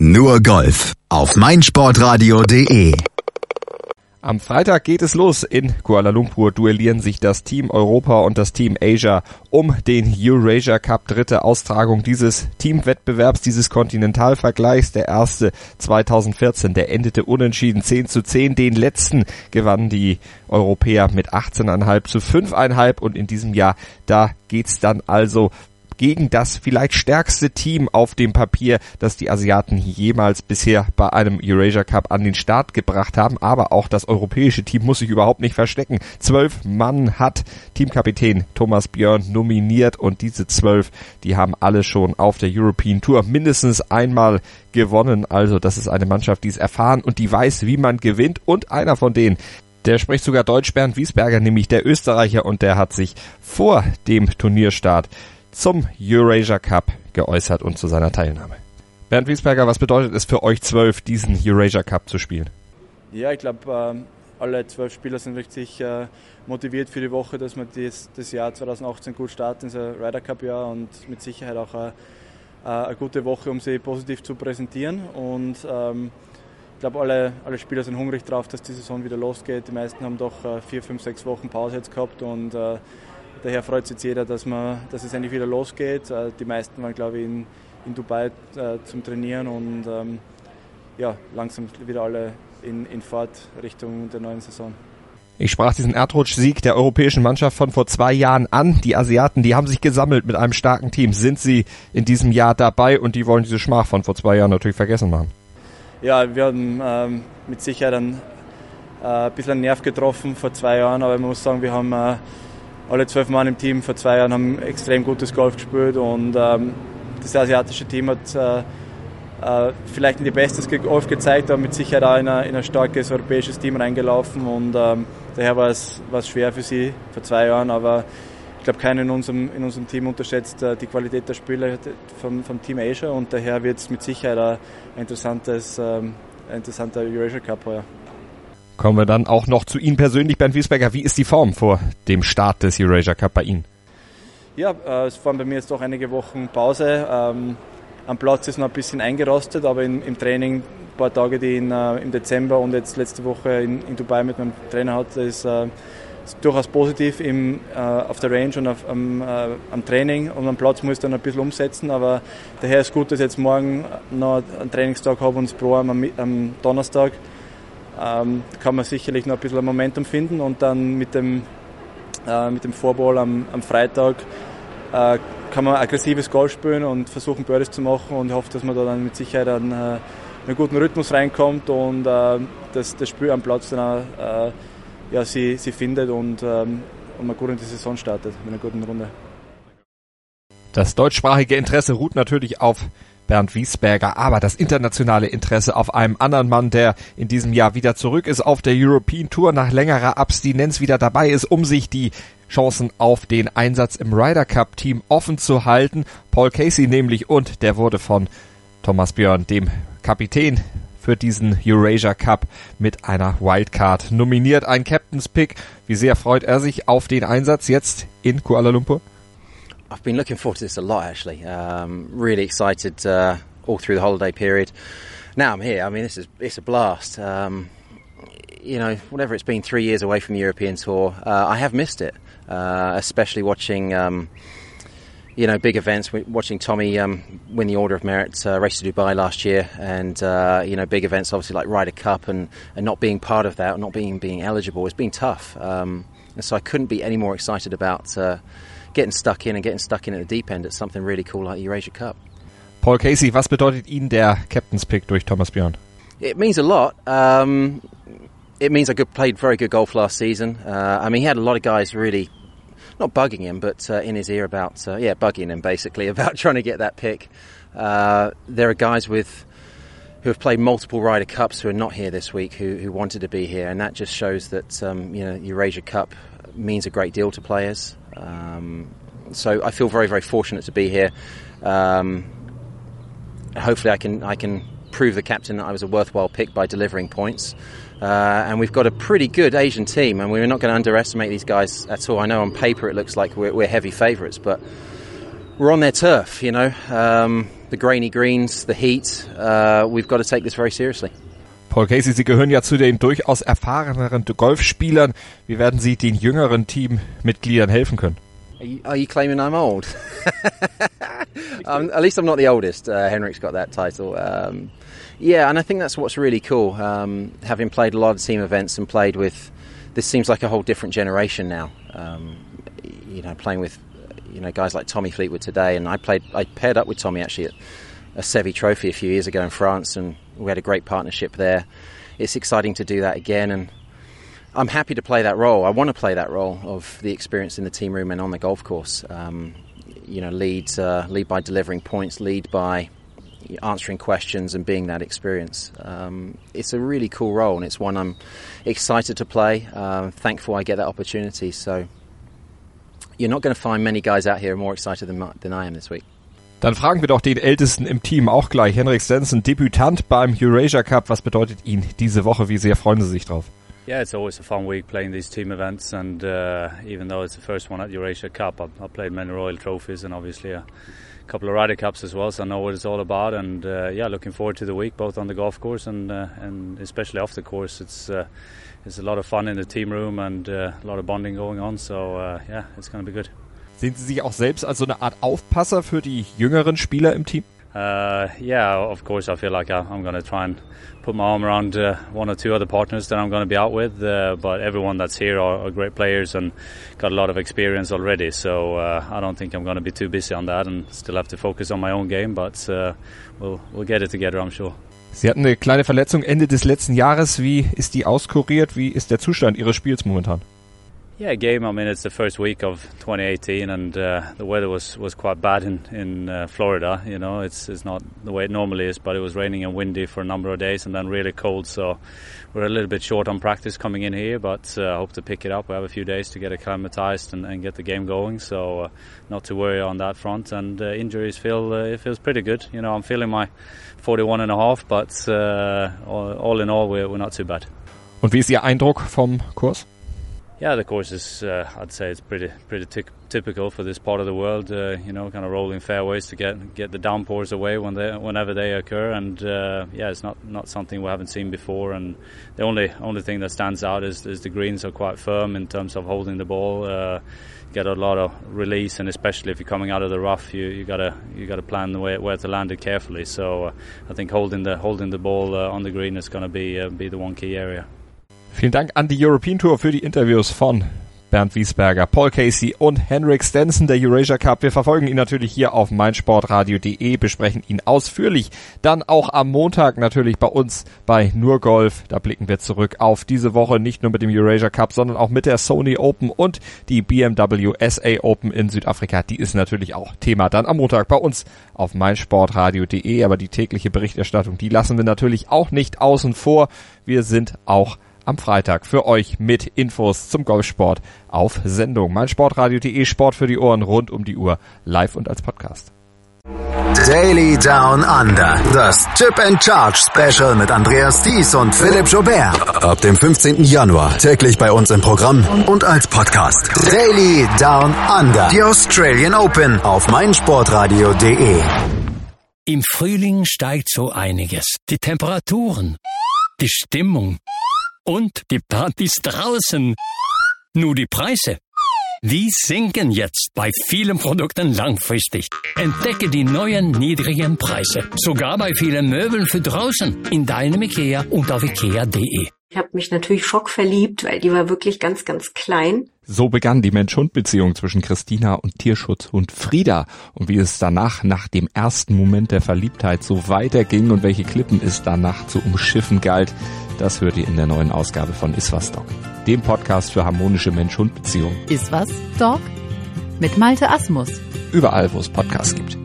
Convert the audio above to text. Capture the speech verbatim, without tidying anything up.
Nur Golf auf meinsportradio punkt de. Am Freitag geht es los. In Kuala Lumpur duellieren sich das Team Europa und das Team Asia um den Eurasia Cup, dritte Austragung dieses Teamwettbewerbs, dieses Kontinentalvergleichs. Der erste zweitausendvierzehn, der endete unentschieden zehn zu zehn. Den letzten gewannen die Europäer mit achtzehn Komma fünf zu fünf Komma fünf und in diesem Jahr, da geht's dann also gegen das vielleicht stärkste Team auf dem Papier, das die Asiaten jemals bisher bei einem Eurasia Cup an den Start gebracht haben. Aber auch das europäische Team muss sich überhaupt nicht verstecken. Zwölf Mann hat Teamkapitän Thomas Björn nominiert und diese zwölf, die haben alle schon auf der European Tour mindestens einmal gewonnen. Also das ist eine Mannschaft, die ist erfahren und die weiß, wie man gewinnt. Und einer von denen, der spricht sogar Deutsch, Bernd Wiesberger, nämlich der Österreicher, und der hat sich vor dem Turnierstart zum Eurasia Cup geäußert und zu seiner Teilnahme. Bernd Wiesberger, was bedeutet es für euch zwölf, diesen Eurasia Cup zu spielen? Ja, ich glaube, äh, alle zwölf Spieler sind richtig äh, motiviert für die Woche, dass wir das, das Jahr zweitausendachtzehn gut starten, unser Ryder Cup Jahr, und mit Sicherheit auch äh, eine gute Woche, um sie positiv zu präsentieren. Und ähm, ich glaube, alle, alle Spieler sind hungrig drauf, dass die Saison wieder losgeht. Die meisten haben doch äh, vier, fünf, sechs Wochen Pause jetzt gehabt und äh, daher freut sich jetzt jeder, dass, man, dass es endlich wieder losgeht. Die meisten waren, glaube ich, in, in Dubai äh, zum Trainieren und ähm, ja, langsam wieder alle in, in Fahrt Richtung der neuen Saison. Ich sprach diesen Erdrutschsieg der europäischen Mannschaft von vor zwei Jahren an. Die Asiaten, die haben sich gesammelt mit einem starken Team. Sind sie in diesem Jahr dabei und die wollen diese Schmach von vor zwei Jahren natürlich vergessen machen? Ja, wir haben ähm, mit Sicherheit einen, äh, ein bisschen einen Nerv getroffen vor zwei Jahren, aber man muss sagen, wir haben äh, alle zwölf Mann im Team vor zwei Jahren haben extrem gutes Golf gespielt und ähm, das asiatische Team hat äh, äh, vielleicht nicht ihr bestes Golf gezeigt, aber mit Sicherheit auch in ein, in ein starkes europäisches Team reingelaufen und ähm, daher war es, war es schwer für sie vor zwei Jahren, aber ich glaube, keiner in unserem, in unserem Team unterschätzt äh, die Qualität der Spieler vom, vom Team Asia und daher wird es mit Sicherheit ein interessantes, ähm, ein interessanter Eurasia Cup heuer. Kommen wir dann auch noch zu Ihnen persönlich, Bernd Wiesberger. Wie ist die Form vor dem Start des Eurasia Cup bei Ihnen? Ja, äh, es waren bei mir jetzt doch einige Wochen Pause. Ähm, am Platz ist noch ein bisschen eingerostet, aber in, im Training, ein paar Tage, die in, äh, im Dezember und jetzt letzte Woche in, in Dubai mit meinem Trainer hatte, ist, äh, ist durchaus positiv im, äh, auf der Range und auf, am, äh, am Training. Und am Platz muss ich dann ein bisschen umsetzen, aber daher ist gut, dass ich jetzt morgen noch einen Trainingstag habe und das Pro am, am Donnerstag. Ähm, kann man sicherlich noch ein bisschen Momentum finden und dann mit dem, äh, mit dem Vorball am, am Freitag äh, kann man aggressives Golf spielen und versuchen Birdies zu machen und ich hoffe, dass man da dann mit Sicherheit einen, äh, einen guten Rhythmus reinkommt und äh, dass das Spiel am Platz dann auch, äh, ja, sie, sie findet und, ähm, und man gut in die Saison startet mit einer guten Runde. Das deutschsprachige Interesse ruht natürlich auf Bernd Wiesberger, aber das internationale Interesse auf einem anderen Mann, der in diesem Jahr wieder zurück ist auf der European Tour, nach längerer Abstinenz wieder dabei ist, um sich die Chancen auf den Einsatz im Ryder Cup Team offen zu halten. Paul Casey nämlich, und der wurde von Thomas Björn, dem Kapitän für diesen Eurasia Cup, mit einer Wildcard nominiert. Ein Captain's Pick. Wie sehr freut er sich auf den Einsatz jetzt in Kuala Lumpur? I've been looking forward to this a lot, actually. Um, really excited uh, all through the holiday period. Now I'm here. I mean, this is it's a blast. Um, you know, whatever it's been, three years away from the European Tour, uh, I have missed it. Uh, especially watching, um, you know, big events. Watching Tommy um, win the Order of Merit uh, race to Dubai last year, and uh, you know, big events obviously like Ryder Cup, and, and not being part of that, not being being eligible, it's been tough. Um, and so I couldn't be any more excited about Uh, getting stuck in and getting stuck in at the deep end at something really cool like the Eurasia Cup. Paul Casey, was bedeutet Ihnen der Captain's Pick durch Thomas Björn? It means a lot. Um, it means I good, played very good golf last season. Uh, I mean, he had a lot of guys really, not bugging him, but uh, in his ear about, uh, yeah, bugging him basically about trying to get that pick. Uh, there are guys with who have played multiple Ryder Cups who are not here this week, who, who wanted to be here, and that just shows that um, you know, Eurasia Cup means a great deal to players. Um, so I feel very, very fortunate to be here. Um, hopefully I can I can prove the captain that I was a worthwhile pick by delivering points. Uh, and we've got a pretty good Asian team, and we're not going to underestimate these guys at all. I know on paper it looks like we're, we're heavy favourites, but we're on their turf, you know. Um, the grainy greens, the heat. Uh, we've got to take this very seriously. Paul Casey, Sie gehören ja zu den durchaus erfahreneren Golfspielern. Wie werden Sie den jüngeren Teammitgliedern helfen können? Are you, are you claiming I'm old? um, at least I'm not the oldest. Uh, Henrik's got that title. Um, yeah, and I think that's what's really cool. Um, having played a lot of team events and played with, this seems like a whole different generation now. Um, you know, playing with, you know, guys like Tommy Fleetwood today, and I played, I paired up with Tommy actually at a Seve Trophy a few years ago in France, and we had a great partnership there. It's exciting to do that again, and I'm happy to play that role. I want to play that role of the experience in the team room and on the golf course. Um, you know, lead, uh, lead by delivering points, lead by answering questions and being that experience. Um, it's a really cool role, and it's one I'm excited to play. Uh, thankful I get that opportunity. So you're not going to find many guys out here more excited than, than I am this week. Dann fragen wir doch den Ältesten im Team auch gleich. Henrik Stenson, Debütant beim Eurasia Cup. Was bedeutet Ihnen diese Woche? Wie sehr freuen Sie sich drauf? Yeah, it's always a fun week playing these team events, and uh, even though it's the first one at Eurasia Cup, I've, I've played many Royal Trophies and obviously a couple of Ryder Cups as well, so I know what it's all about. And uh, yeah, looking forward to the week, both on the golf course and uh, and especially off the course. It's uh, it's a lot of fun in the team room and uh, a lot of bonding going on. So uh, yeah, it's going to be good. Sehen Sie sich auch selbst als so eine Art Aufpasser für die jüngeren Spieler im Team? Uh, yeah, of course. I feel like I'm going to try and put my arm around uh, one or two other partners that I'm going to be out with. Uh, but everyone that's here are, are great players and got a lot of experience already. So uh, I don't think I'm going to be too busy on that and still have to focus on my own game. But uh, we'll we'll get it together, I'm sure. Sie hatten eine kleine Verletzung Ende des letzten Jahres. Wie ist die auskuriert? Wie ist der Zustand Ihres Spiels momentan? Yeah, game. I mean, it's the first week of twenty eighteen, and uh, the weather was, was quite bad in in uh, Florida. You know, it's it's not the way it normally is, but it was raining and windy for a number of days, and then really cold. So we're a little bit short on practice coming in here, but uh, I hope to pick it up. We have a few days to get acclimatized and, and get the game going. So uh, not to worry on that front. And uh, injuries feel uh, it feels pretty good. You know, I'm feeling my forty-one and a half, but uh, all, all in all, we're we're not too bad. Und wie ist Ihr Eindruck vom Kurs? Yeah, the course is, uh, I'd say it's pretty pretty t- typical for this part of the world, uh, you know, kind of rolling fairways to get get the downpours away when they, whenever they occur. And, uh, yeah, it's not, not something we haven't seen before. And the only only thing that stands out is, is the greens are quite firm in terms of holding the ball. Uh, get a lot of release, and especially if you're coming out of the rough, you you gotta you gotta plan the way where to land it carefully. So uh, I think holding the holding the ball uh, on the green is going to be uh, be the one key area. Vielen Dank an die European Tour für die Interviews von Bernd Wiesberger, Paul Casey und Henrik Stenson, der Eurasia Cup. Wir verfolgen ihn natürlich hier auf meinsportradio punkt de, besprechen ihn ausführlich. Dann auch am Montag natürlich bei uns bei Nur Golf. Da blicken wir zurück auf diese Woche, nicht nur mit dem Eurasia Cup, sondern auch mit der Sony Open und die B M W S A Open in Südafrika. Die ist natürlich auch Thema dann am Montag bei uns auf meinsportradio punkt de. Aber die tägliche Berichterstattung, die lassen wir natürlich auch nicht außen vor. Wir sind auch am Freitag für euch mit Infos zum Golfsport auf Sendung. meinsportradio punkt de, Sport für die Ohren rund um die Uhr, live und als Podcast. Daily Down Under, das Chip and Charge Special mit Andreas Thies und Philipp Joubert. Ab dem fünfzehnten Januar täglich bei uns im Programm und als Podcast. Daily Down Under, die Australian Open auf meinsportradio punkt de. Im Frühling steigt so einiges. Die Temperaturen, die Stimmung und die Partys draußen. Nur die Preise, die sinken jetzt bei vielen Produkten langfristig. Entdecke die neuen niedrigen Preise. Sogar bei vielen Möbeln für draußen. In deinem Ikea und auf ikea punkt de. Ich habe mich natürlich schockverliebt, weil die war wirklich ganz, ganz klein. So begann die Mensch-Hund-Beziehung zwischen Christina und Tierschutzhund Frieda. Und wie es danach, nach dem ersten Moment der Verliebtheit, so weiterging und welche Klippen es danach zu umschiffen galt, das hört ihr in der neuen Ausgabe von Iswas Dog, dem Podcast für harmonische Mensch-Hund-Beziehungen. Iswas Dog? Mit Malte Asmus. Überall, wo es Podcasts gibt.